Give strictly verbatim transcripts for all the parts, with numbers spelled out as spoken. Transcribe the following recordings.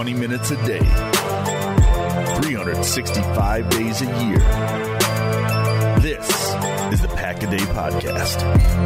twenty minutes a day, three hundred sixty-five days a year. This is the Pack-A-Day Podcast.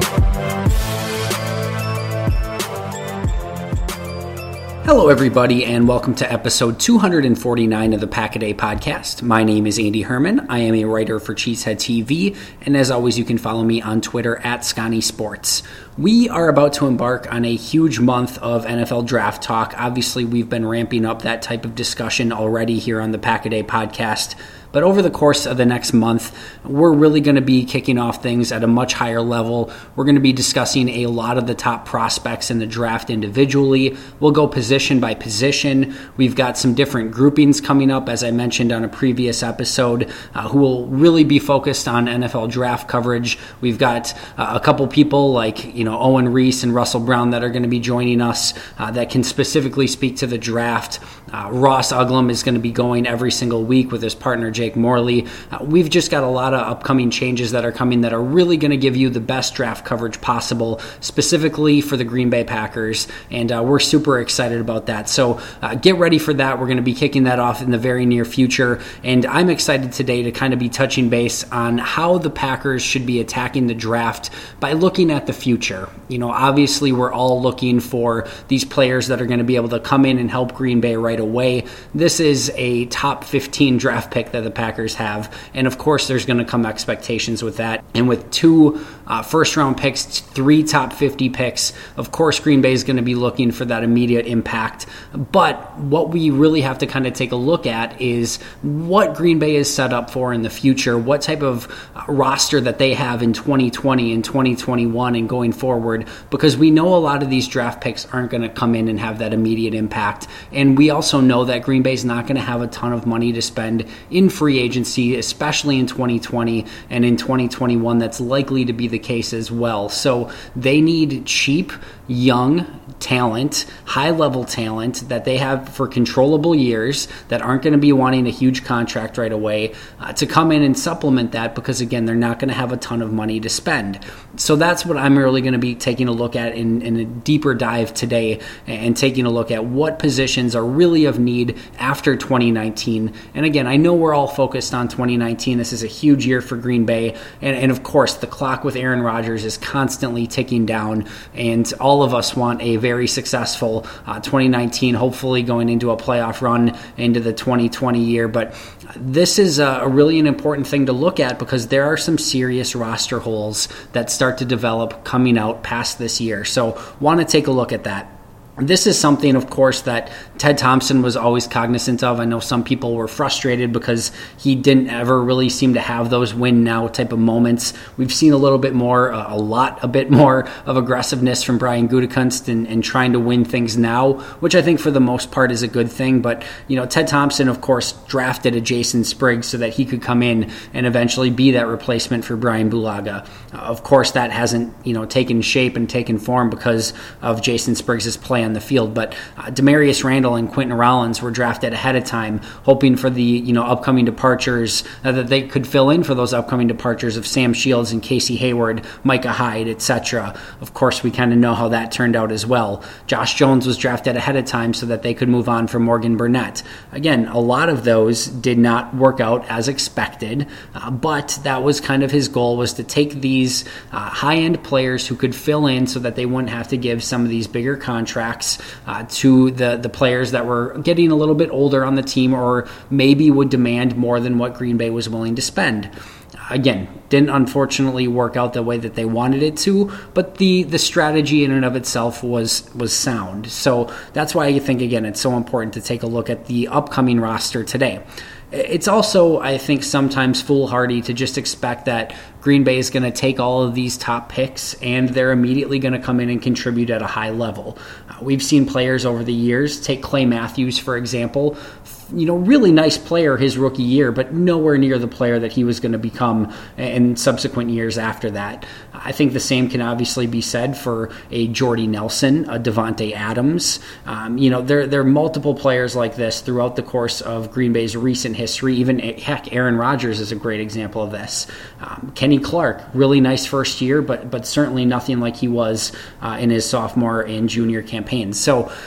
Hello, everybody, and welcome to episode two hundred forty-nine of the Pack-A-Day Podcast. My name is Andy Herman. I am a writer for Cheesehead T V, and as always, you can follow me on Twitter at Scotty Sports. We are about to embark on a huge month of N F L draft talk. Obviously, we've been ramping up that type of discussion already here on the Pack-A-Day Podcast. But over the course of the next month, we're really going to be kicking off things at a much higher level. We're going to be discussing a lot of the top prospects in the draft individually. We'll go position by position. We've got some different groupings coming up, as I mentioned on a previous episode, uh, who will really be focused on N F L draft coverage. We've got uh, a couple people like, you know, Owen Reese and Russell Brown that are going to be joining us uh, that can specifically speak to the draft. Uh, Ross Uglum is going to be going every single week with his partner, Jake Morley. Uh, we've just got a lot of upcoming changes that are coming that are really going to give you the best draft coverage possible, specifically for the Green Bay Packers, and uh, we're super excited about that. So uh, get ready for that. We're going to be kicking that off in the very near future, and I'm excited today to kind of be touching base on how the Packers should be attacking the draft by looking at the future. You know, obviously we're all looking for these players that are going to be able to come in and help Green Bay right away. This is a top fifteen draft pick that the Packers have, and of course there's going to come expectations with that. And with two uh, first round picks, three top fifty picks, of course Green Bay is going to be looking for that immediate impact. But what we really have to kind of take a look at is what Green Bay is set up for in the future, what type of uh, roster that they have in twenty twenty and twenty twenty-one and going forward, because we know a lot of these draft picks aren't going to come in and have that immediate impact. And we also know that Green Bay is not going to have a ton of money to spend in free agency, especially in twenty twenty and in twenty twenty-one. That's likely to be the case as well. So they need cheap, young talent, high-level talent that they have for controllable years that aren't going to be wanting a huge contract right away uh, to come in and supplement that, because, again, they're not going to have a ton of money to spend. So that's what I'm really going to be taking a look at in, in a deeper dive today, and taking a look at what positions are really of need after twenty nineteen. And, again, I know we're all focused on twenty nineteen. This is a huge year for Green Bay. And, and of course, the clock with Aaron Rodgers is constantly ticking down, and all of us want a very successful uh, twenty nineteen, hopefully going into a playoff run into the twenty twenty year. But this is a, a really an important thing to look at, because there are some serious roster holes that start to develop coming out past this year. So want to take a look at that. This is something, of course, that Ted Thompson was always cognizant of. I know some people were frustrated because he didn't ever really seem to have those win now type of moments. We've seen a little bit more, a lot, a bit more of aggressiveness from Brian Gutekunst and, and trying to win things now, which I think for the most part is a good thing. But, you know, Ted Thompson, of course, drafted a Jason Spriggs so that he could come in and eventually be that replacement for Brian Bulaga. Uh, of course, that hasn't, you know, taken shape and taken form because of Jason Spriggs' play on the field. But uh, Demarius Randall and Quentin Rollins were drafted ahead of time, hoping for the, you know, upcoming departures, uh, that they could fill in for those upcoming departures of Sam Shields and Casey Hayward, Micah Hyde, et cetera. Of course, we kind of know how that turned out as well. Josh Jones was drafted ahead of time so that they could move on from Morgan Burnett. Again, a lot of those did not work out as expected, uh, but that was kind of his goal, was to take these uh, high-end players who could fill in so that they wouldn't have to give some of these bigger contracts Uh, to the, the players that were getting a little bit older on the team, or maybe would demand more than what Green Bay was willing to spend. Again, didn't unfortunately work out the way that they wanted it to, but the, the strategy in and of itself was was sound. So that's why I think, again, it's so important to take a look at the upcoming roster today. It's also, I think, sometimes foolhardy to just expect that Green Bay is going to take all of these top picks and they're immediately going to come in and contribute at a high level. Uh, we've seen players over the years, take Clay Matthews, for example, you know, really nice player his rookie year, but nowhere near the player that he was going to become in subsequent years after that. I think the same can obviously be said for a Jordy Nelson, a Devontae Adams. Um, you know, there, there are multiple players like this throughout the course of Green Bay's recent history. Even, heck, Aaron Rodgers is a great example of this. Um, Kenny Clark, really nice first year, but but certainly nothing like he was uh, in his sophomore and junior campaigns. So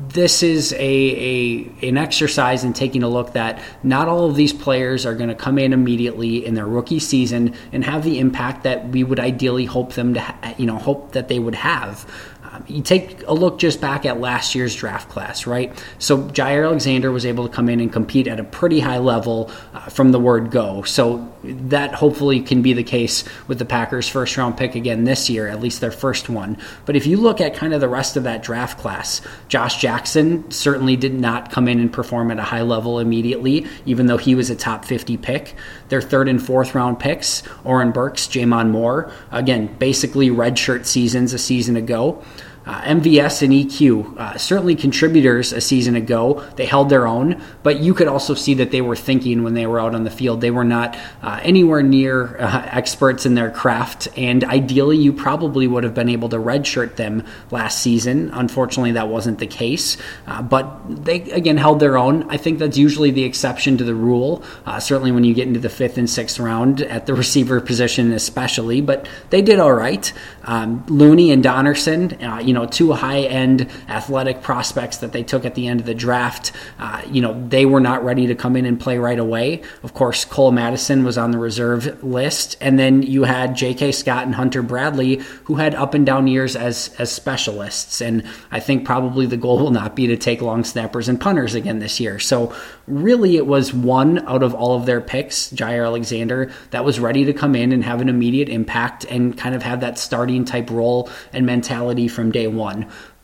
this is a, a an exercise in taking a look that not all of these players are going to come in immediately in their rookie season and have the impact that we would ideally hope them to, ha- you know, hope that they would have. Um, you take a look just back at last year's draft class, right? So Jair Alexander was able to come in and compete at a pretty high level uh, from the word go. So that hopefully can be the case with the Packers' first round pick again this year, at least their first one. But if you look at kind of the rest of that draft class, Josh Jackson certainly did not come in and perform at a high level immediately, even though he was a top fifty pick. Their third and fourth round picks, Oren Burks, J'Mon Moore, again, basically redshirt seasons a season ago. Uh, M V S and E Q, uh, certainly contributors a season ago. They held their own, but you could also see that they were thinking when they were out on the field. They were not uh, anywhere near uh, experts in their craft, and ideally you probably would have been able to redshirt them last season. Unfortunately, that wasn't the case, uh, but they, again, held their own. I think that's usually the exception to the rule, uh, certainly when you get into the fifth and sixth round at the receiver position especially, but they did all right. Um, Looney and Donnerson, uh, you know, two high-end athletic prospects that they took at the end of the draft. Uh, you know, they were not ready to come in and play right away. Of course, Cole Madison was on the reserve list, and then you had J K. Scott and Hunter Bradley, who had up and down years as as specialists. And I think probably the goal will not be to take long snappers and punters again this year. So really, it was one out of all of their picks, Jair Alexander, that was ready to come in and have an immediate impact and kind of have that starting type role and mentality from day one.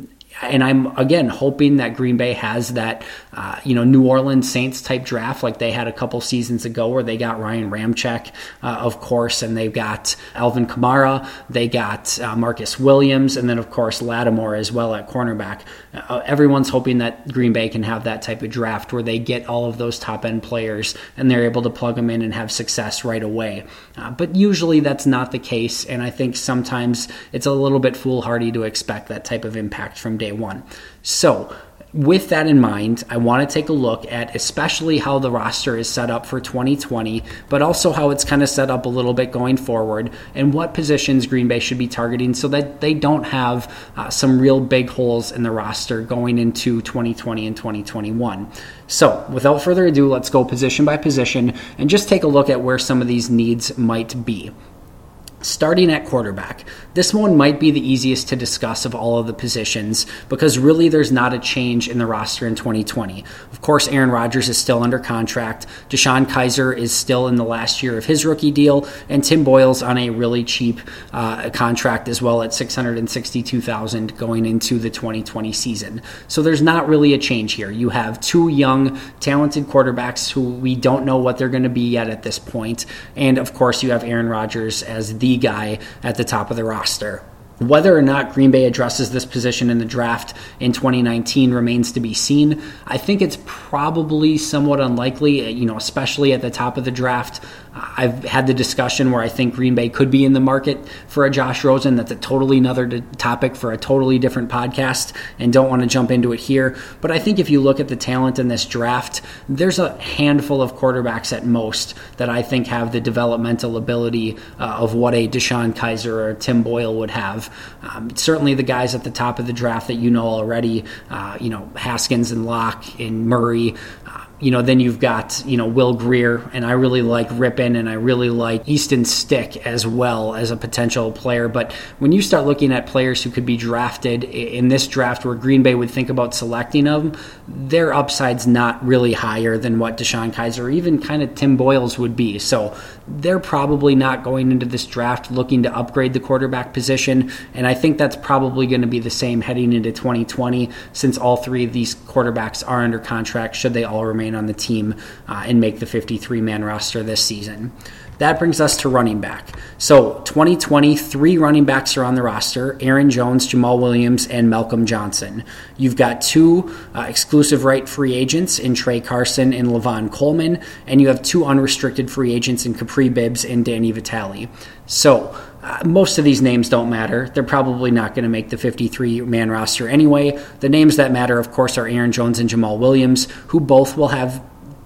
And I'm, again, hoping that Green Bay has that, uh, you know, New Orleans Saints type draft like they had a couple seasons ago where they got Ryan Ramczyk, uh, of course, and they've got Alvin Kamara, they got uh, Marcus Williams, and then, of course, Lattimore as well at cornerback. Uh, everyone's hoping that Green Bay can have that type of draft where they get all of those top-end players and they're able to plug them in and have success right away. Uh, but usually that's not the case, and I think sometimes it's a little bit foolhardy to expect that type of impact from day one. So with that in mind, I want to take a look at especially how the roster is set up for twenty twenty, but also how it's kind of set up a little bit going forward and what positions Green Bay should be targeting so that they don't have uh, some real big holes in the roster going into twenty twenty and twenty twenty-one. So without further ado, let's go position by position and just take a look at where some of these needs might be. Starting at quarterback, this one might be the easiest to discuss of all of the positions because really there's not a change in the roster in twenty twenty. Of course, Aaron Rodgers is still under contract, DeShone Kizer is still in the last year of his rookie deal, and Tim Boyle's on a really cheap uh, contract as well at six hundred sixty-two thousand dollars going into the twenty twenty season. So there's not really a change here. You have two young, talented quarterbacks who we don't know what they're going to be yet at this point, and of course you have Aaron Rodgers as the guy at the top of the roster. Whether or not Green Bay addresses this position in the draft in twenty nineteen remains to be seen. I think it's probably somewhat unlikely, you know, especially at the top of the draft. I've had the discussion where I think Green Bay could be in the market for a Josh Rosen. That's a totally another topic for a totally different podcast and don't want to jump into it here. But I think if you look at the talent in this draft, there's a handful of quarterbacks at most that I think have the developmental ability uh, of what a DeShone Kizer or Tim Boyle would have. Um, certainly the guys at the top of the draft that you know already, uh, you know, Haskins and Locke and Murray. Uh, You know, then you've got, you know, Will Grier, and I really like Rippon, and I really like Easton Stick as well as a potential player. But when you start looking at players who could be drafted in this draft where Green Bay would think about selecting them, their upside's not really higher than what DeShone Kizer or even kind of Tim Boyle's would be. So they're probably not going into this draft looking to upgrade the quarterback position, and I think that's probably going to be the same heading into twenty twenty since all three of these quarterbacks are under contract should they all remain on the team uh, and make the fifty-three man roster this season. That brings us to running back. So twenty twenty, three running backs are on the roster: Aaron Jones, Jamal Williams, and Malcolm Johnson. You've got two uh, exclusive right free agents in Trey Carson and Lavon Coleman, and you have two unrestricted free agents in Capri Bibbs and Danny Vitale. So Uh, most of these names don't matter. They're probably not going to make the fifty-three man roster anyway. The names that matter, of course, are Aaron Jones and Jamal Williams, who both will have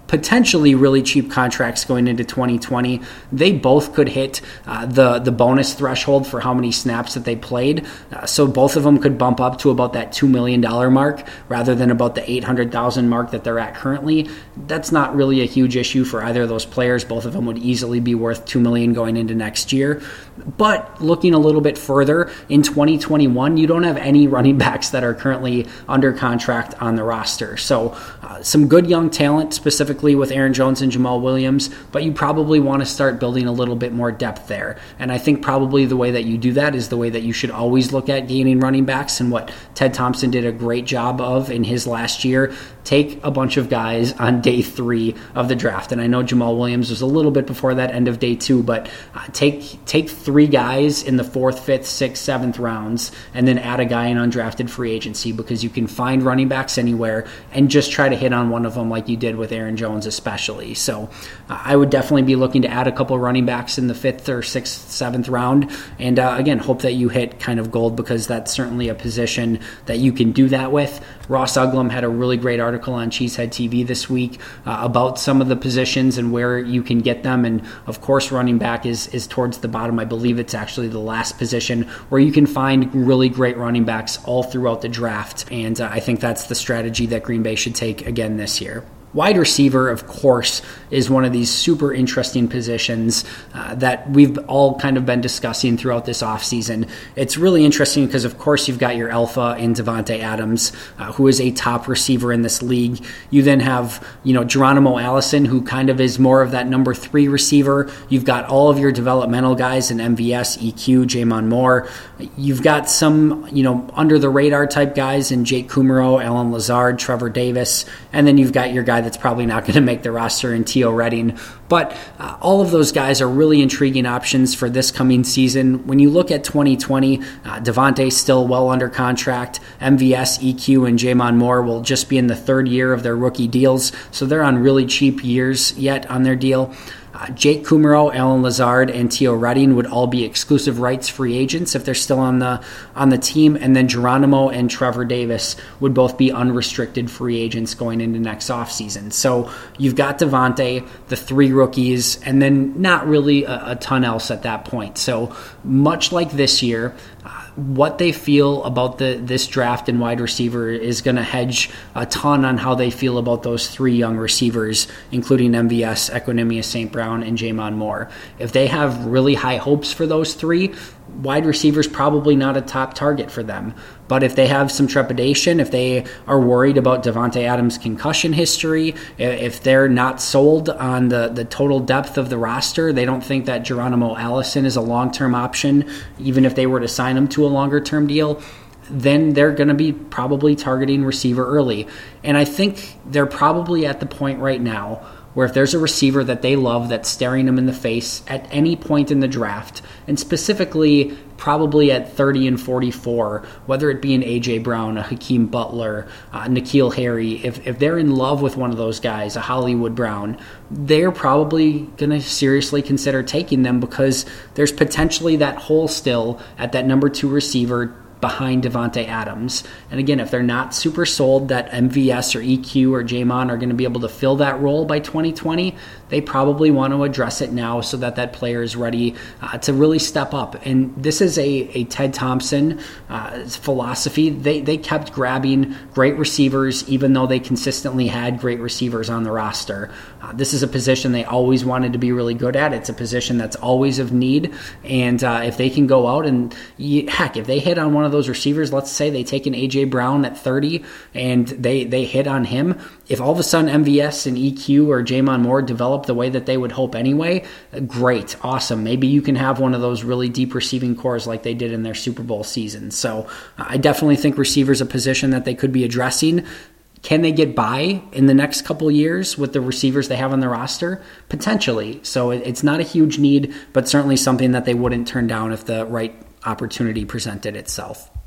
potentially really cheap contracts going into twenty twenty. They both could hit uh, the, the bonus threshold for how many snaps that they played. Uh, so both of them could bump up to about that two million dollars mark rather than about the eight hundred thousand mark that they're at currently. That's not really a huge issue for either of those players. Both of them would easily be worth two million dollars going into next year. But looking a little bit further, in twenty twenty-one, you don't have any running backs that are currently under contract on the roster. So uh, some good young talent, specifically with Aaron Jones and Jamal Williams, but you probably want to start building a little bit more depth there. And I think probably the way that you do that is the way that you should always look at gaining running backs, and what Ted Thompson did a great job of in his last year. Take a bunch of guys on day three of the draft. And I know Jamal Williams was a little bit before that, end of day two, but uh, take take three guys in the fourth, fifth, sixth, seventh rounds, and then add a guy in undrafted free agency, because you can find running backs anywhere and just try to hit on one of them like you did with Aaron Jones especially. So uh, I would definitely be looking to add a couple running backs in the fifth or sixth, seventh round. And uh, again, hope that you hit kind of gold, because that's certainly a position that you can do that with. Ross Uglum had a really great article on Cheesehead T V this week uh, about some of the positions and where you can get them. And of course, running back is, is towards the bottom. I believe it's actually the last position where you can find really great running backs all throughout the draft. And uh, I think that's the strategy that Green Bay should take again this year. Wide receiver, of course, is one of these super interesting positions uh, that we've all kind of been discussing throughout this offseason. It's really interesting because, of course, you've got your alpha in Davante Adams, uh, who is a top receiver in this league. You then have, you know, Geronimo Allison, who kind of is more of that number three receiver. You've got all of your developmental guys in M V S, E Q, Jamon Moore. You've got some, you know, under-the-radar type guys in Jake Kumerow, Allen Lazard, Trevor Davis, and then you've got your guy that's probably not going to make the roster in Teo Redding. But uh, all of those guys are really intriguing options for this coming season. When you look at twenty twenty, uh, Davante's still well under contract. M V S, E Q, and Jamon Moore will just be in the third year of their rookie deals, so they're on really cheap years yet on their deal. Uh, Jake Kumerow, Allen Lazard, and Teo Redding would all be exclusive rights free agents if they're still on the on the team, and then Geronimo and Trevor Davis would both be unrestricted free agents going into next offseason. So you've got Davante, the three rookies, and then not really a, a ton else at that point. So much like this year, uh, what they feel about the this draft and wide receiver is going to hedge a ton on how they feel about those three young receivers, including M V S, Equanimeous Saint Brown, and Jamon Moore. If they have really high hopes for those three, wide receiver's probably not a top target for them. But if they have some trepidation, if they are worried about Davante Adams' concussion history, if they're not sold on the, the total depth of the roster, they don't think that Geronimo Allison is a long-term option, even if they were to sign him to a longer-term deal, then they're going to be probably targeting receiver early. And I think they're probably at the point right now where if there's a receiver that they love that's staring them in the face at any point in the draft, and specifically probably at thirty and forty-four, whether it be an A J Brown, a Hakeem Butler, uh, N'Keal Harry, if, if they're in love with one of those guys, a Hollywood Brown, they're probably going to seriously consider taking them, because there's potentially that hole still at that number two receiver behind Davante Adams. And again, if they're not super sold that M V S or E Q or Jamon are going to be able to fill that role by twenty twenty, they probably want to address it now so that that player is ready uh, to really step up. And this is a, a Ted Thompson uh, philosophy. They, they kept grabbing great receivers even though they consistently had great receivers on the roster. Uh, this is a position they always wanted to be really good at. It's a position that's always of need. And uh, if they can go out and, heck, if they hit on one of those receivers, let's say they take an A J Brown at thirty and they, they hit on him, if all of a sudden M V S and E Q or Jamon Moore develop the way that they would hope anyway, great, awesome. Maybe you can have one of those really deep receiving cores like they did in their Super Bowl season. So I definitely think receiver's a position that they could be addressing. Can they get by in the next couple years with the receivers they have on the roster? Potentially. So it's not a huge need, but certainly something that they wouldn't turn down if the right opportunity presented itself.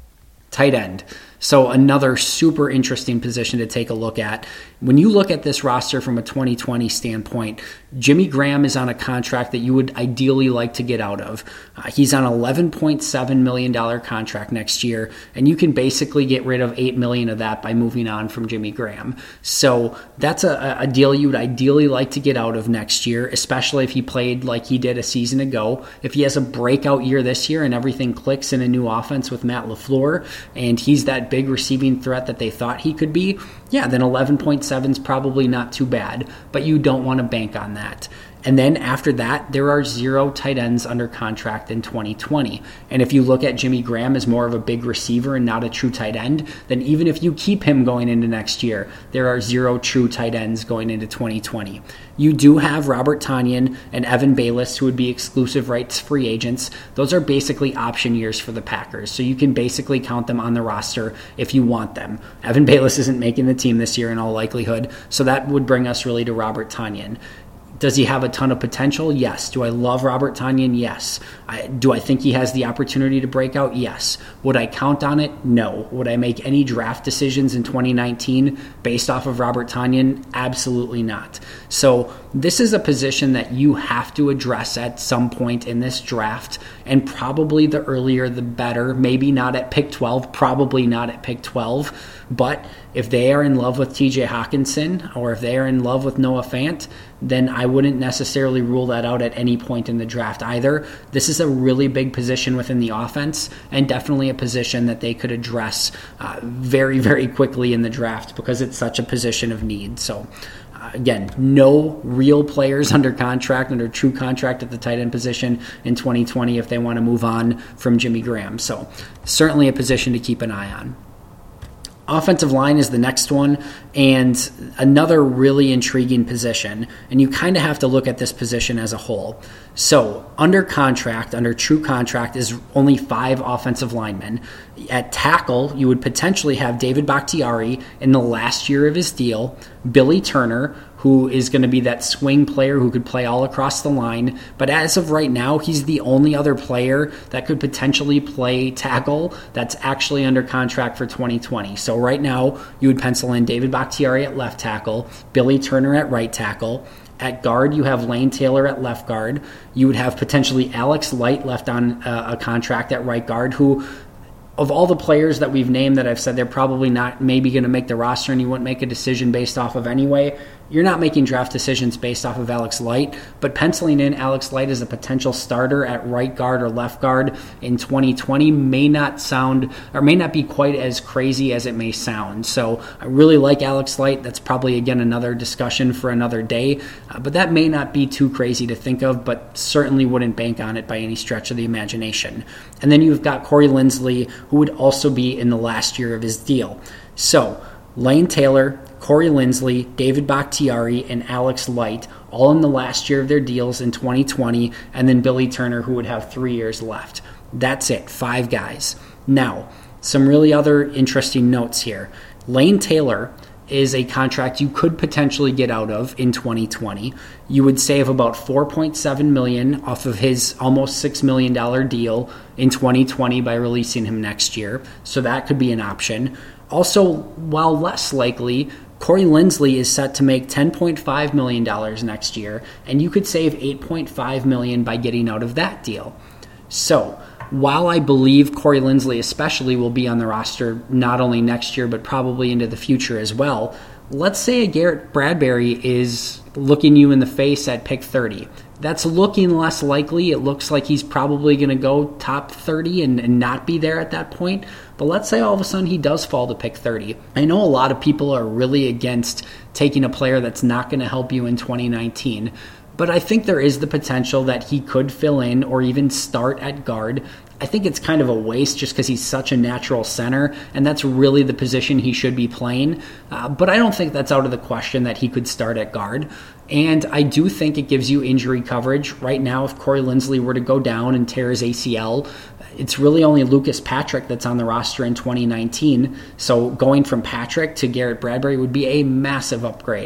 Tight end. So another super interesting position to take a look at. When you look at this roster from a twenty twenty standpoint, Jimmy Graham is on a contract that you would ideally like to get out of. Uh, he's on an eleven point seven million dollars contract next year, and you can basically get rid of eight million dollars of that by moving on from Jimmy Graham. So that's a, a deal you would ideally like to get out of next year, especially if he played like he did a season ago. If he has a breakout year this year and everything clicks in a new offense with Matt LaFleur, and he's that big receiving threat that they thought he could be, yeah, then eleven point seven is probably not too bad, but you don't want to bank on that. And then after that, there are zero tight ends under contract in twenty twenty. And if you look at Jimmy Graham as more of a big receiver and not a true tight end, then even if you keep him going into next year, there are zero true tight ends going into twenty twenty. You do have Robert Tonyan and Evan Baylis, who would be exclusive rights free agents. Those are basically option years for the Packers, so you can basically count them on the roster if you want them. Evan Baylis isn't making the team this year in all likelihood, so that would bring us really to Robert Tonyan. Does he have a ton of potential? Yes. Do I love Robert Tonyan? Yes. I, do I think he has the opportunity to break out? Yes. Would I count on it? No. Would I make any draft decisions in twenty nineteen based off of Robert Tonyan? Absolutely not. So this is a position that you have to address at some point in this draft, and probably the earlier the better. Maybe not at pick twelve, probably not at pick twelve, but if they are in love with T J Hawkinson or if they are in love with Noah Fant, then I wouldn't necessarily rule that out at any point in the draft either. This is a really big position within the offense, and definitely a position that they could address uh, very, very quickly in the draft because it's such a position of need. So uh, again, no real players under contract, under true contract at the tight end position in twenty twenty if they want to move on from Jimmy Graham. So certainly a position to keep an eye on. Offensive line is the next one, and another really intriguing position, and you kind of have to look at this position as a whole. So under contract, under true contract, is only five offensive linemen. At tackle, you would potentially have David Bakhtiari in the last year of his deal, Billy Turner, who is going to be that swing player who could play all across the line. But as of right now, he's the only other player that could potentially play tackle that's actually under contract for twenty twenty. So right now, you would pencil in David Bakhtiari at left tackle, Billy Turner at right tackle. At guard, you have Lane Taylor at left guard. You would have potentially Alex Light left on a, a contract at right guard, who, of all the players that we've named that I've said they're probably not maybe going to make the roster and you wouldn't make a decision based off of anyway, you're not making draft decisions based off of Alex Light, but penciling in Alex Light as a potential starter at right guard or left guard in twenty twenty may not sound, or may not be quite as crazy as it may sound. So I really like Alex Light. That's probably, again, another discussion for another day, uh, but that may not be too crazy to think of, but certainly wouldn't bank on it by any stretch of the imagination. And then you've got Corey Linsley, who would also be in the last year of his deal. So Lane Taylor, Corey Linsley, David Bakhtiari, and Alex Light, all in the last year of their deals in twenty twenty, and then Billy Turner, who would have three years left. That's it, five guys. Now, some really other interesting notes here. Lane Taylor is a contract you could potentially get out of in twenty twenty. You would save about four point seven million dollars off of his almost six million dollars deal in twenty twenty by releasing him next year, so that could be an option. Also, while less likely, Corey Linsley is set to make ten point five million dollars next year, and you could save eight point five million dollars by getting out of that deal. So, while I believe Corey Linsley especially will be on the roster not only next year, but probably into the future as well, let's say a Garrett Bradbury is looking you in the face at pick thirty. That's looking less likely. It looks like he's probably going to go top thirty and, and not be there at that point. But let's say all of a sudden he does fall to pick thirty. I know a lot of people are really against taking a player that's not going to help you in twenty nineteen. But I think there is the potential that he could fill in or even start at guard. I think it's kind of a waste just because he's such a natural center, and that's really the position he should be playing. Uh, but I don't think that's out of the question that he could start at guard. And I do think it gives you injury coverage. Right now, if Corey Linsley were to go down and tear his A C L, it's really only Lucas Patrick that's on the roster in twenty nineteen. So going from Patrick to Garrett Bradbury would be a massive upgrade.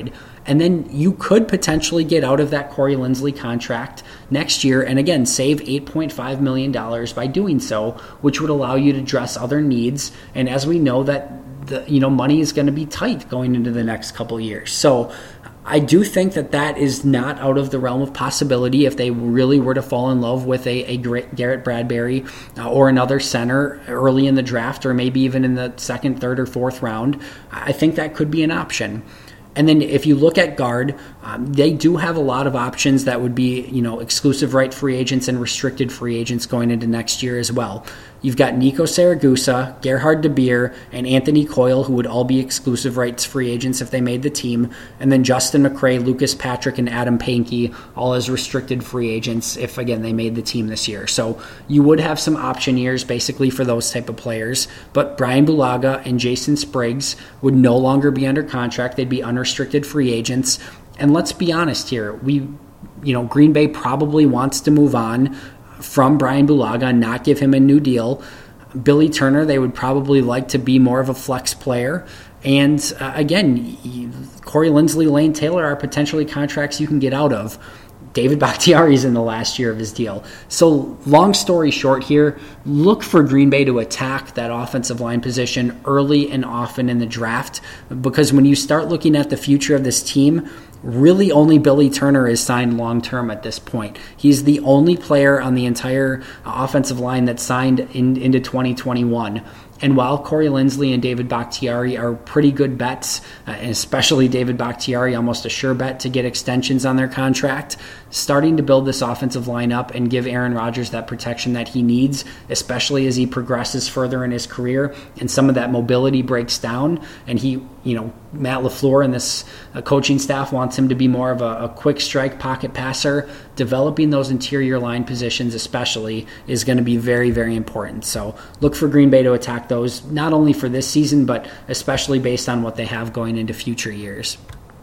And then you could potentially get out of that Corey Linsley contract next year and again save eight point five million dollars by doing so, which would allow you to address other needs. And as we know that the you know money is going to be tight going into the next couple years. So I do think that that is not out of the realm of possibility if they really were to fall in love with a, a great Garrett Bradbury uh, or another center early in the draft, or maybe even in the second, third, or fourth round. I think that could be an option. And then if you look at guard, um, they do have a lot of options that would be, you know, exclusive right free agents and restricted free agents going into next year as well. You've got Nico Saragusa, Gerhard de Beer, and Anthony Coyle, who would all be exclusive rights free agents if they made the team. And then Justin McCray, Lucas Patrick, and Adam Pankey, all as restricted free agents if, again, they made the team this year. So you would have some option years basically for those type of players. But Brian Bulaga and Jason Spriggs would no longer be under contract. They'd be unrestricted free agents. And let's be honest here. We, you know, Green Bay probably wants to move on from Brian Bulaga and not give him a new deal. Billy Turner, they would probably like to be more of a flex player. And uh, again, Corey Linsley, Lane Taylor are potentially contracts you can get out of. David Bakhtiari's in the last year of his deal. So long story short here, look for Green Bay to attack that offensive line position early and often in the draft, because when you start looking at the future of this team, really only Billy Turner is signed long-term at this point. He's the only player on the entire offensive line that's signed in, into twenty twenty-one. And while Corey Linsley and David Bakhtiari are pretty good bets, uh, and especially David Bakhtiari, almost a sure bet to get extensions on their contract, starting to build this offensive line up and give Aaron Rodgers that protection that he needs, especially as he progresses further in his career and some of that mobility breaks down. And he, you know, Matt LaFleur and this uh, coaching staff wants him to be more of a, a quick strike pocket passer. Developing those interior line positions especially is going to be very, very important. So look for Green Bay to attack those, not only for this season, but especially based on what they have going into future years.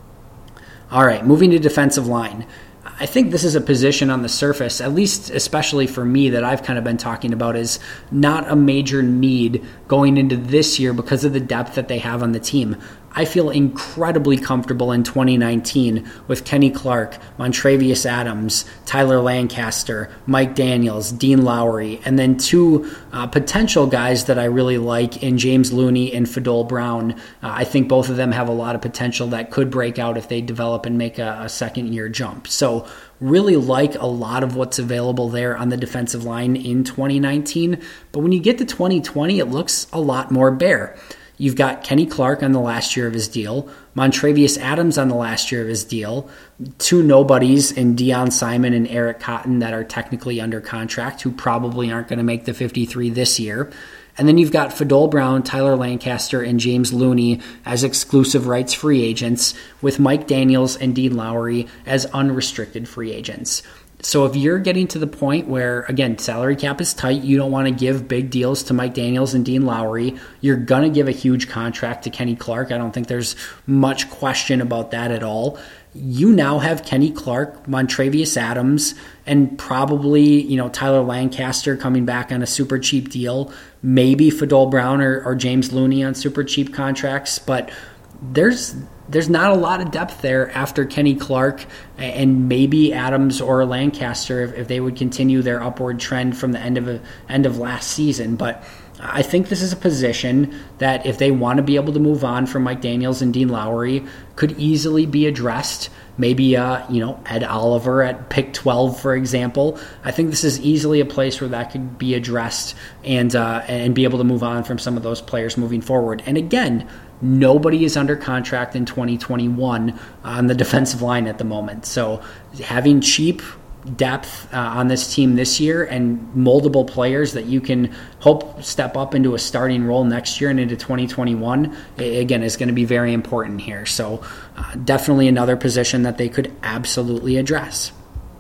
All right, moving to defensive line. I think this is a position on the surface, at least especially for me, that I've kind of been talking about is not a major need going into this year because of the depth that they have on the team. I feel incredibly comfortable in twenty nineteen with Kenny Clark, Montrevious Adams, Tyler Lancaster, Mike Daniels, Dean Lowry, and then two uh, potential guys that I really like in James Looney and Fadol Brown. Uh, I think both of them have a lot of potential that could break out if they develop and make a, a second year jump. So really like a lot of what's available there on the defensive line in twenty nineteen. But when you get to twenty twenty, it looks a lot more bare. You've got Kenny Clark on the last year of his deal, Montrevious Adams on the last year of his deal, two nobodies in Deion Simon and Eric Cotton that are technically under contract who probably aren't going to make the fifty-three this year. And then you've got Fadol Brown, Tyler Lancaster, and James Looney as exclusive rights free agents, with Mike Daniels and Dean Lowry as unrestricted free agents. So if you're getting to the point where, again, salary cap is tight, you don't want to give big deals to Mike Daniels and Dean Lowry, you're going to give a huge contract to Kenny Clark. I don't think there's much question about that at all. You now have Kenny Clark, Montrevious Adams, and probably, you know, Tyler Lancaster coming back on a super cheap deal, maybe Fadol Brown or, or James Looney on super cheap contracts, but there's there's not a lot of depth there after Kenny Clark and maybe Adams or Lancaster if, if they would continue their upward trend from the end of a, end of last season. But I think this is a position that if they want to be able to move on from Mike Daniels and Dean Lowry, could easily be addressed. Maybe, uh, you know, Ed Oliver at pick twelve, for example. I think this is easily a place where that could be addressed and uh, and be able to move on from some of those players moving forward. And again, nobody is under contract in twenty twenty-one on the defensive line at the moment. So having cheap depth uh, on this team this year and moldable players that you can hope step up into a starting role next year and into twenty twenty-one, again, is going to be very important here. So uh, definitely another position that they could absolutely address.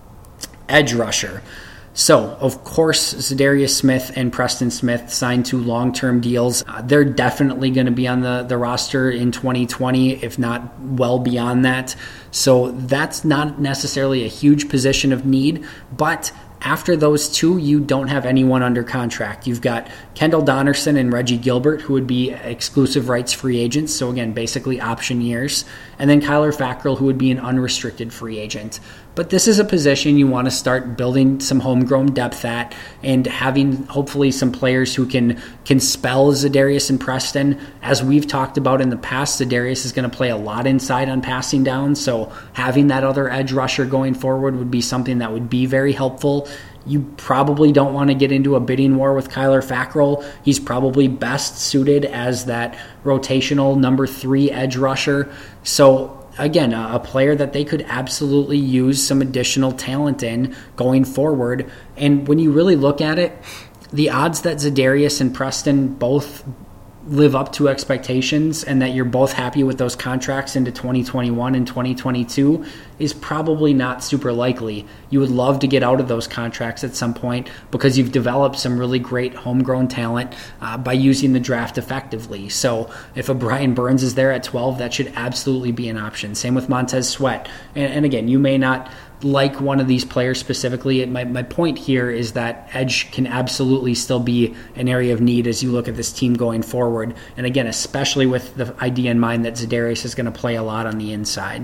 Edge rusher. So, of course, Za'Darius Smith and Preston Smith signed two long-term deals. Uh, they're definitely going to be on the, the roster in twenty twenty, if not well beyond that. So that's not necessarily a huge position of need, but After those two, you don't have anyone under contract. You've got Kendall Donnerson and Reggie Gilbert, who would be exclusive rights free agents, so again, basically option years. And then Kyler Fackrell, who would be an unrestricted free agent. But this is a position you want to start building some homegrown depth at and having hopefully some players who can can spell Za'Darius and Preston. As we've talked about in the past, Za'Darius is going to play a lot inside on passing down, so having that other edge rusher going forward would be something that would be very helpful. You probably don't want to get into a bidding war with Kyler Fackrell. He's probably best suited as that rotational number three edge rusher. So again, a player that they could absolutely use some additional talent in going forward. And when you really look at it, the odds that Za'Darius and Preston both live up to expectations and that you're both happy with those contracts into twenty twenty-one and twenty twenty-two is probably not super likely. You would love to get out of those contracts at some point because you've developed some really great homegrown talent uh, by using the draft effectively. So if a Brian Burns is there at twelve, that should absolutely be an option. Same with Montez Sweat. And, and again, you may not like one of these players specifically. My, my point here is that edge can absolutely still be an area of need as you look at this team going forward. And again, especially with the idea in mind that Za'Darius is going to play a lot on the inside.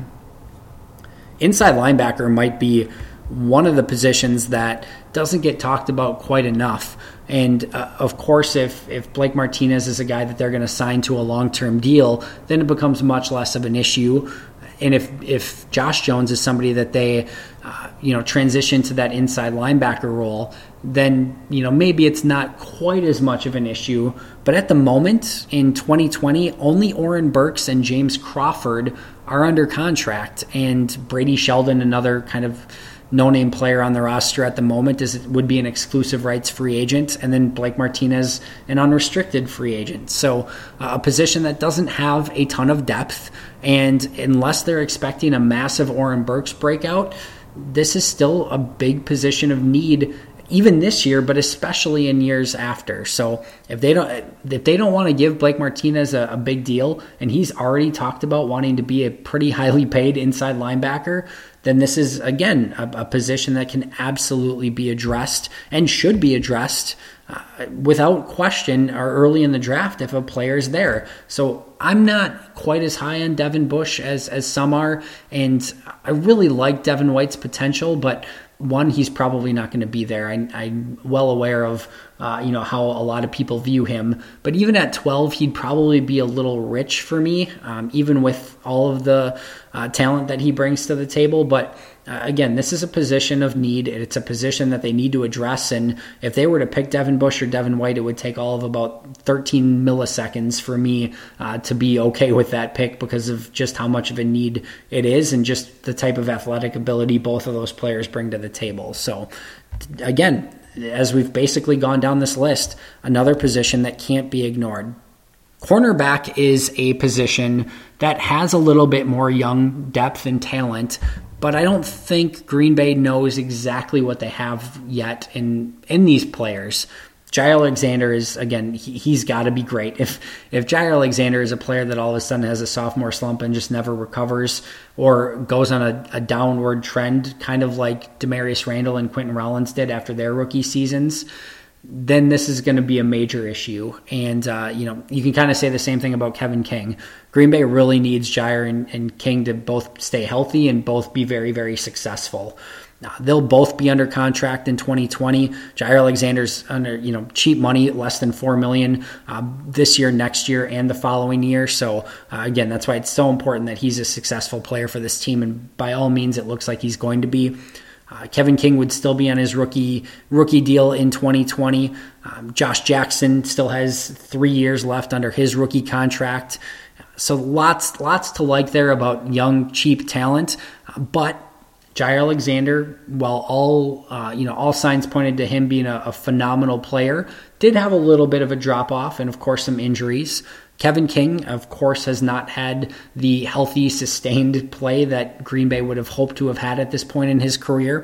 Inside linebacker might be one of the positions that doesn't get talked about quite enough. And uh, of course, if, if Blake Martinez is a guy that they're going to sign to a long-term deal, then it becomes much less of an issue. And if if Josh Jones is somebody that they, uh, you know, transition to that inside linebacker role, then, you know, maybe it's not quite as much of an issue. But at the moment, in twenty twenty, only Oren Burks and James Crawford are under contract. And Brady Sheldon, another kind of no-name player on the roster at the moment, is would be an exclusive rights free agent, and then Blake Martinez, an unrestricted free agent. So uh, a position that doesn't have a ton of depth, and unless they're expecting a massive Oren Burks breakout, this is still a big position of need, even this year, but especially in years after. So if they don't if they don't want to give Blake Martinez a, a big deal, and he's already talked about wanting to be a pretty highly paid inside linebacker, then this is, again, a, a position that can absolutely be addressed and should be addressed uh, without question or early in the draft if a player is there. So I'm not quite as high on Devin Bush as, as some are, and I really like Devin White's potential, but one, he's probably not going to be there. I, I'm well aware of uh, you know how a lot of people view him. But even at twelve, he'd probably be a little rich for me, um, even with all of the uh, talent that he brings to the table. But uh, again, this is a position of need. It's a position that they need to address. And if they were to pick Devin Bush or Devin White, it would take all of about thirteen milliseconds for me uh, to be okay with that pick because of just how much of a need it is and just the type of athletic ability both of those players bring to the table. So again, as we've basically gone down this list, another position that can't be ignored. Cornerback is a position that has a little bit more young depth and talent, but I don't think Green Bay knows exactly what they have yet in in these players. Jaire Alexander is, again, he, he's got to be great. If if Jaire Alexander is a player that all of a sudden has a sophomore slump and just never recovers or goes on a, a downward trend, kind of like Demarius Randall and Quentin Rollins did after their rookie seasons, then this is going to be a major issue. And, uh, you know, you can kind of say the same thing about Kevin King. Green Bay really needs Jaire and, and King to both stay healthy and both be very, very successful. Now, they'll both be under contract in twenty twenty. Jaire Alexander's under, you know, cheap money, less than four million dollars uh, this year, next year, and the following year. So, uh, again, that's why it's so important that he's a successful player for this team, and by all means, it looks like he's going to be. Uh, Kevin King would still be on his rookie rookie deal in twenty twenty. Um, Josh Jackson still has three years left under his rookie contract. So lots lots to like there about young, cheap talent, uh, but Jaire Alexander, while all uh, you know, all signs pointed to him being a, a phenomenal player, did have a little bit of a drop off, and of course some injuries. Kevin King, of course, has not had the healthy, sustained play that Green Bay would have hoped to have had at this point in his career.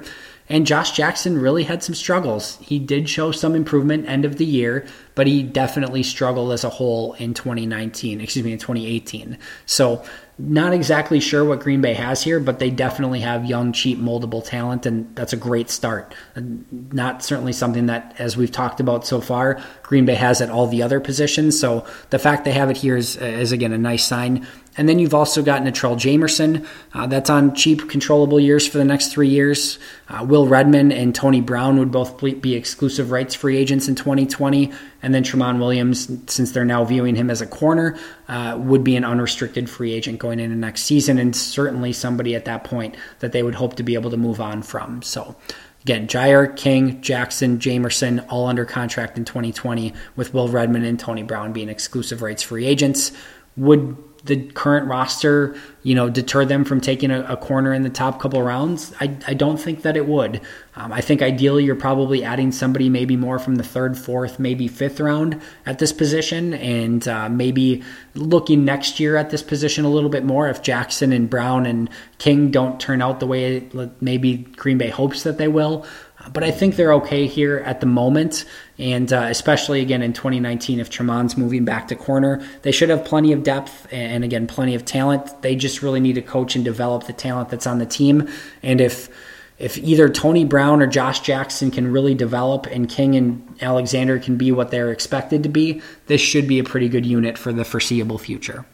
And Josh Jackson really had some struggles. He did show some improvement end of the year, but he definitely struggled as a whole in twenty nineteen, excuse me, in twenty eighteen. So not exactly sure what Green Bay has here, but they definitely have young, cheap, moldable talent, and that's a great start. Not certainly something that, as we've talked about so far, Green Bay has at all the other positions. So the fact they have it here is, is again, a nice sign. And then you've also got Natrell Jamerson. Uh, that's on cheap, controllable years for the next three years. Uh, Will Redmond and Tony Brown would both be exclusive rights free agents in twenty twenty. And then Tramon Williams, since they're now viewing him as a corner, uh, would be an unrestricted free agent going into next season, and certainly somebody at that point that they would hope to be able to move on from. So again, Jaire, King, Jackson, Jamerson, all under contract in twenty twenty, with Will Redmond and Tony Brown being exclusive rights free agents. Would the current roster, you know, deter them from taking a, a corner in the top couple rounds? I, I don't think that it would. Um, I think ideally you're probably adding somebody maybe more from the third, fourth, maybe fifth round at this position, and uh, maybe looking next year at this position a little bit more if Jackson and Brown and King don't turn out the way it, maybe Green Bay hopes that they will. But I think they're okay here at the moment, and uh, especially, again, in twenty nineteen, if Tremon's moving back to corner, they should have plenty of depth and, again, plenty of talent. They just really need to coach and develop the talent that's on the team, and if if either Tony Brown or Josh Jackson can really develop and King and Alexander can be what they're expected to be, this should be a pretty good unit for the foreseeable future.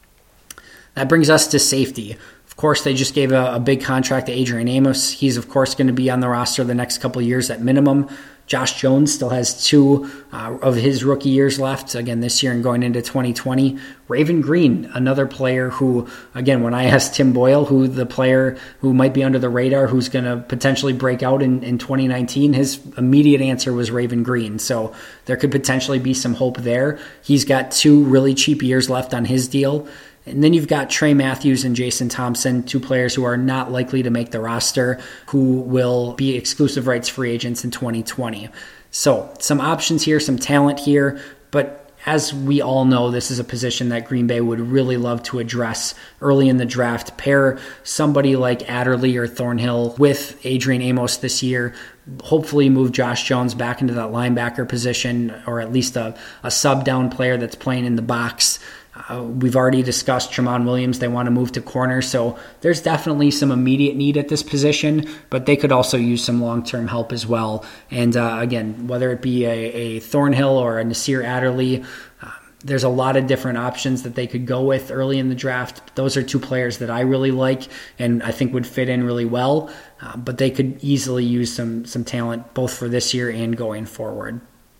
That brings us to safety. Of course, they just gave a, a big contract to Adrian Amos. He's, of course, going to be on the roster the next couple of years at minimum. Josh Jones still has two uh, of his rookie years left, again, this year and going into twenty twenty. Raven Green, another player who, again, when I asked Tim Boyle, who the player who might be under the radar, who's going to potentially break out in, in twenty nineteen, his immediate answer was Raven Green. So there could potentially be some hope there. He's got two really cheap years left on his deal. And then you've got Trey Matthews and Jason Thompson, two players who are not likely to make the roster, who will be exclusive rights free agents in twenty twenty. So some options here, some talent here, but as we all know, this is a position that Green Bay would really love to address early in the draft. Pair somebody like Adderley or Thornhill with Adrian Amos this year. Hopefully move Josh Jones back into that linebacker position, or at least a, a sub-down player that's playing in the box. Uh, we've already discussed Tramon Williams. They want to move to corner, so there's definitely some immediate need at this position, but they could also use some long-term help as well. And uh, again, whether it be a, a Thornhill or a Nasir Adderley, uh, there's a lot of different options that they could go with early in the draft. Those are two players that I really like and I think would fit in really well, uh, but they could easily use some some talent both for this year and going forward.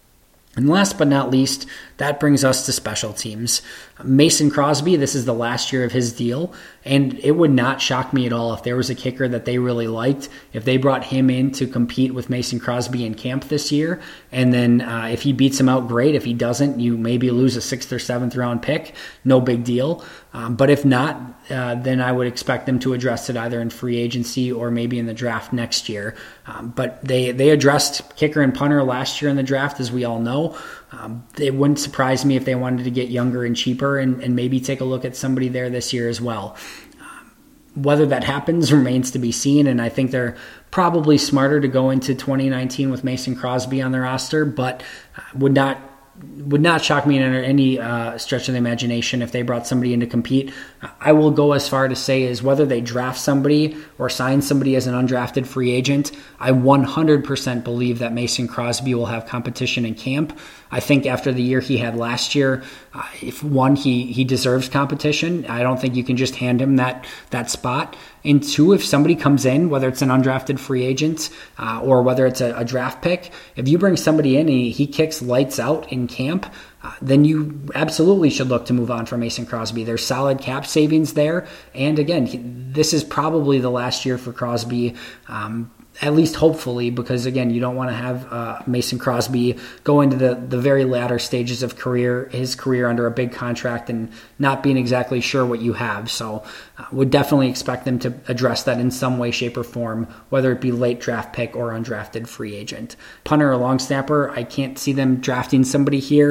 And last but not least, that brings us to special teams. Mason Crosby, this is the last year of his deal, and it would not shock me at all if there was a kicker that they really liked, if they brought him in to compete with Mason Crosby in camp this year, and then uh, if he beats him out, great. If he doesn't, you maybe lose a sixth or seventh round pick, no big deal. Um, but if not, uh, then I would expect them to address it either in free agency or maybe in the draft next year. Um, but they, they addressed kicker and punter last year in the draft, as we all know. Um, it wouldn't surprise me if they wanted to get younger and cheaper and, and maybe take a look at somebody there this year as well. Um, whether that happens remains to be seen, and I think they're probably smarter to go into twenty nineteen with Mason Crosby on their roster, but uh, would not would not shock me in any uh, stretch of the imagination if they brought somebody in to compete. I will go as far to say is whether they draft somebody or sign somebody as an undrafted free agent, I one hundred percent believe that Mason Crosby will have competition in camp. I think after the year he had last year, uh, if one, he he deserves competition. I don't think you can just hand him that that spot. And two, if somebody comes in, whether it's an undrafted free agent uh, or whether it's a, a draft pick, if you bring somebody in and he, he kicks lights out in camp, uh, then you absolutely should look to move on from Mason Crosby. There's solid cap savings there. And again, he, this is probably the last year for Crosby, um, at least hopefully, because again, you don't want to have uh, Mason Crosby go into the, the very latter stages of career, his career under a big contract and not being exactly sure what you have. So uh, would definitely expect them to address that in some way, shape, or form, whether it be late draft pick or undrafted free agent. Punter or long snapper, I can't see them drafting somebody here.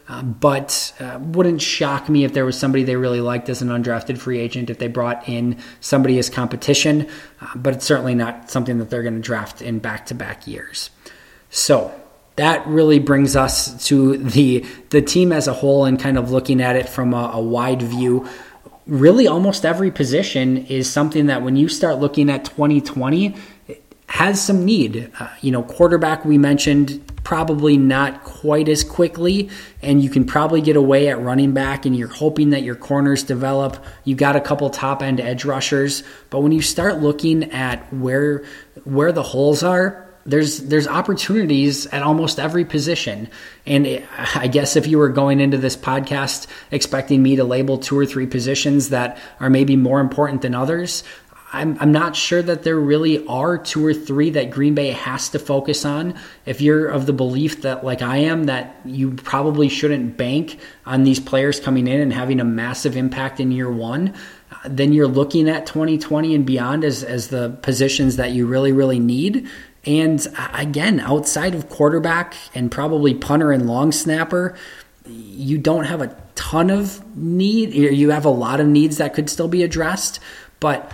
uh, but uh, wouldn't shock me if there was somebody they really liked as an undrafted free agent, if they brought in somebody as competition, uh, but it's certainly not something that they're going to draft in back-to-back years. So that really brings us to the the team as a whole and kind of looking at it from a, a wide view. Really, almost every position is something that when you start looking at twenty twenty, it has some need. Uh, you know, quarterback we mentioned, probably not quite as quickly, and you can probably get away at running back, and you're hoping that your corners develop. You got a couple top-end edge rushers, but when you start looking at where where the holes are, There's there's opportunities at almost every position. And I guess if you were going into this podcast expecting me to label two or three positions that are maybe more important than others, I'm, I'm not sure that there really are two or three that Green Bay has to focus on. If you're of the belief that, like I am, that you probably shouldn't bank on these players coming in and having a massive impact in year one, then you're looking at twenty twenty and beyond as, as the positions that you really, really need. And again, outside of quarterback and probably punter and long snapper, you don't have a ton of need. You have a lot of needs that could still be addressed. But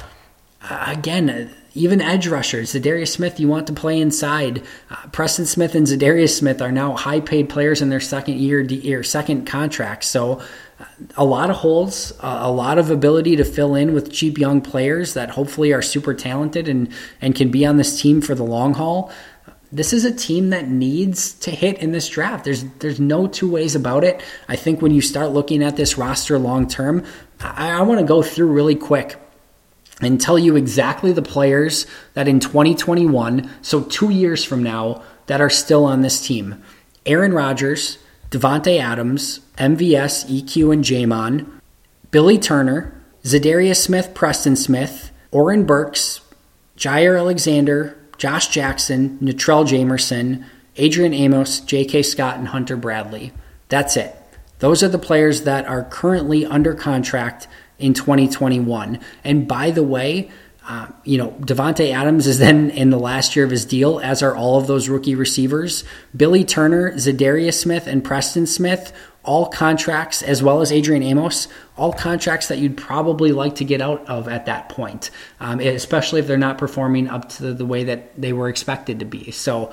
again, even edge rushers, Za'Darius Smith, you want to play inside. Uh, Preston Smith and Za'Darius Smith are now high-paid players in their second year, or second contracts. So a lot of holes, a lot of ability to fill in with cheap young players that hopefully are super talented and, and can be on this team for the long haul. This is a team that needs to hit in this draft. There's there's no two ways about it. I think when you start looking at this roster long term, I, I want to go through really quick and tell you exactly the players that in twenty twenty-one, so two years from now, that are still on this team. Aaron Rodgers, Davante Adams, M V S, E Q, and Jamon, Billy Turner, Za'Darius Smith, Preston Smith, Oren Burks, Jair Alexander, Josh Jackson, Natrell Jamerson, Adrian Amos, J K. Scott, and Hunter Bradley. That's it. Those are the players that are currently under contract in twenty twenty-one. And by the way, Uh, you know, Davante Adams is then in the last year of his deal, as are all of those rookie receivers. Billy Turner, Za'Darius Smith, and Preston Smith, all contracts, as well as Adrian Amos, all contracts that you'd probably like to get out of at that point, um, especially if they're not performing up to the way that they were expected to be. So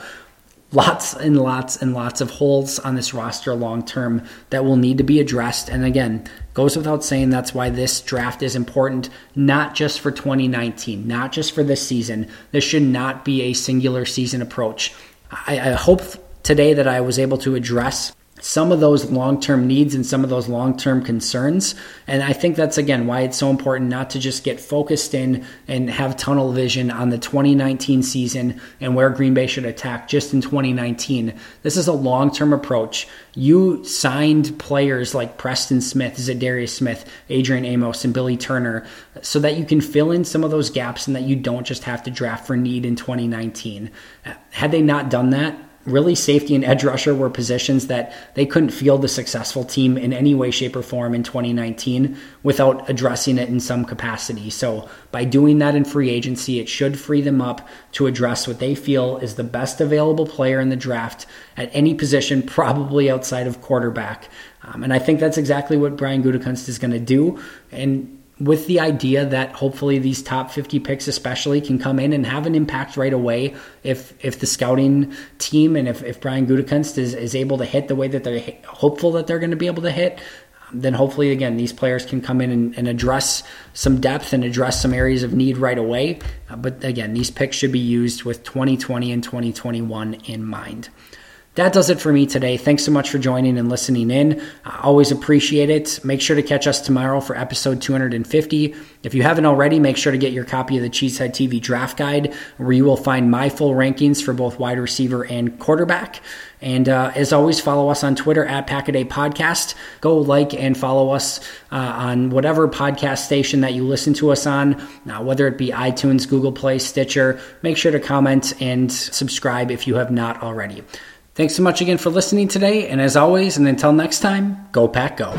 lots and lots and lots of holes on this roster long term that will need to be addressed. And again, goes without saying, that's why this draft is important, not just for twenty nineteen, not just for this season. This should not be a singular season approach. I, I hope today that I was able to address some of those long-term needs and some of those long-term concerns. And I think that's, again, why it's so important not to just get focused in and have tunnel vision on the twenty nineteen season and where Green Bay should attack just in twenty nineteen. This is a long-term approach. You signed players like Preston Smith, Za'Darius Smith, Adrian Amos, and Billy Turner so that you can fill in some of those gaps and that you don't just have to draft for need in twenty nineteen. Had they not done that, really, safety and edge rusher were positions that they couldn't field a successful team in any way, shape, or form in twenty nineteen without addressing it in some capacity. So by doing that in free agency, it should free them up to address what they feel is the best available player in the draft at any position, probably outside of quarterback. Um, and I think that's exactly what Brian Gutekunst is going to do. And with the idea that hopefully these top fifty picks especially can come in and have an impact right away if if the scouting team and if, if Brian Gutekunst is, is able to hit the way that they're hopeful that they're going to be able to hit, then hopefully, again, these players can come in and, and address some depth and address some areas of need right away. Uh, but again, these picks should be used with twenty twenty and twenty twenty-one in mind. That does it for me today. Thanks so much for joining and listening in. I always appreciate it. Make sure to catch us tomorrow for episode two hundred fifty. If you haven't already, make sure to get your copy of the Cheesehead T V Draft Guide, where you will find my full rankings for both wide receiver and quarterback. And uh, as always, follow us on Twitter at Packaday Podcast. Go like and follow us uh, on whatever podcast station that you listen to us on, uh, whether it be iTunes, Google Play, Stitcher. Make sure to comment and subscribe if you have not already. Thanks so much again for listening today, and as always, and until next time, go Pack Go.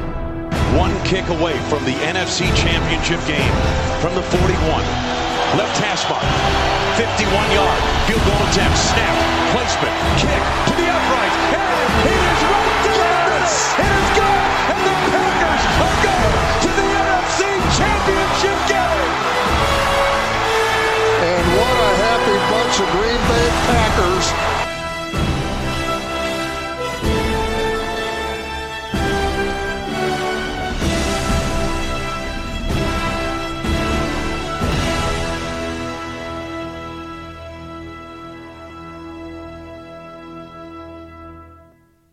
One kick away from the N F C Championship game from the forty-one. Left hash mark, fifty-one yard, field goal attempt, snap, placement, kick to the upright, and he